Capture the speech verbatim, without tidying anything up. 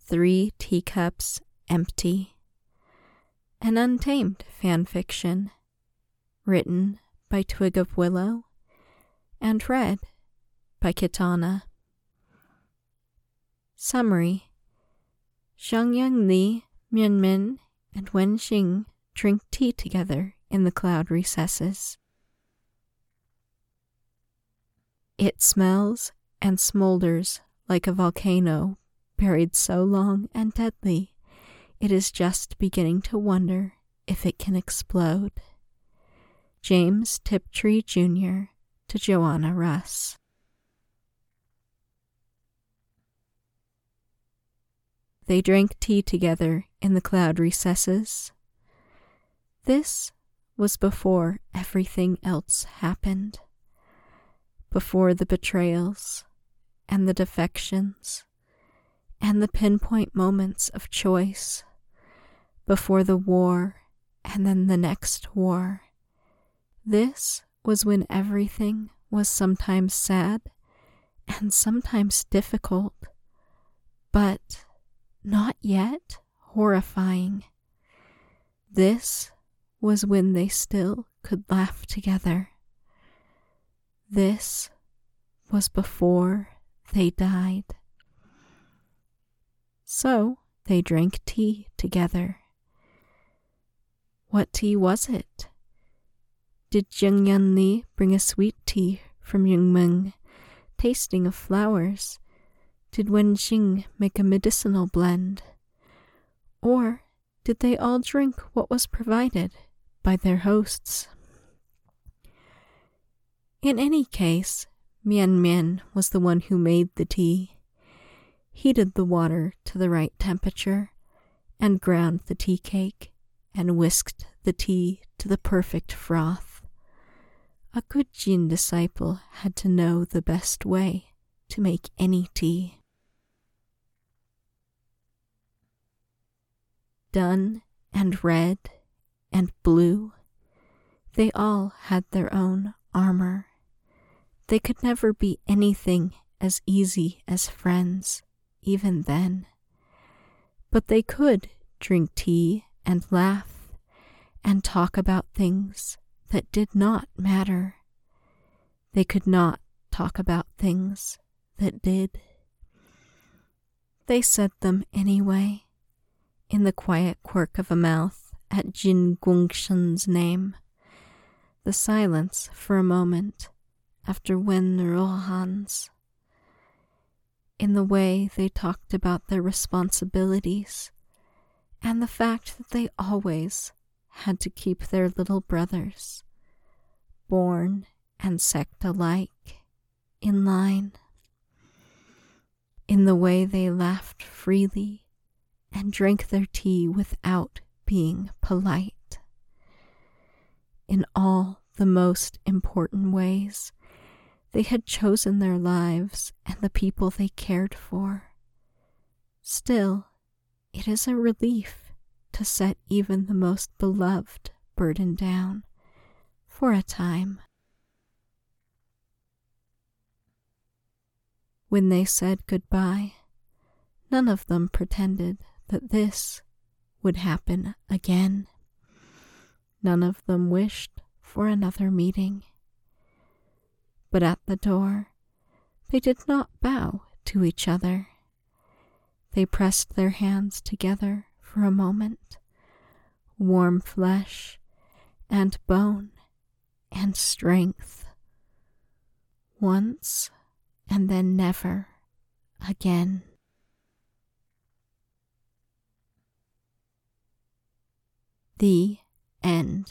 Three Teacups Empty, an untamed fan fiction, written by Twig of Willow and read by Kitana. Summary: Xiangyang Li, Mianmin, and Wen Xing drink tea together in the cloud recesses. It smells and smolders like a volcano buried so long and deadly it is just beginning to wonder if it can explode. James Tiptree Junior to Joanna Russ. They drank tea together in the cloud recesses. This was before everything else happened. Before the betrayals and the defections and the pinpoint moments of choice. Before the war and then the next war. This was when everything was sometimes sad and sometimes difficult, but not yet horrifying. This was when they still could laugh together. This was before they died. So they drank tea together. What tea was it? Did Jiangyan Li bring a sweet tea from Yungmeng, tasting of flowers? Did Wen Xing make a medicinal blend? Or did they all drink what was provided by their hosts? In any case, Mian Mian was the one who made the tea, heated the water to the right temperature, and ground the tea cake, and whisked the tea to the perfect froth. A good Jin disciple had to know the best way to make any tea. Dun and red and blue, they all had their own armor. They could never be anything as easy as friends, even then. But they could drink tea and laugh and talk about things that did not matter. They could not talk about things that did. They said them anyway, in the quiet quirk of a mouth at Jin Gungshen's name. The silence for a moment after Wen Rohan's. In the way they talked about their responsibilities and the fact that they always had to keep their little brothers, born and sect alike, in line. In the way they laughed freely and drank their tea without being polite. In all the most important ways, they had chosen their lives and the people they cared for. Still, it is a relief to set even the most beloved burden down for a time. When they said goodbye, none of them pretended that this would happen again. None of them wished for another meeting. But at the door, they did not bow to each other. They pressed their hands together for a moment, warm flesh and bone and strength. Once and then never again. The end.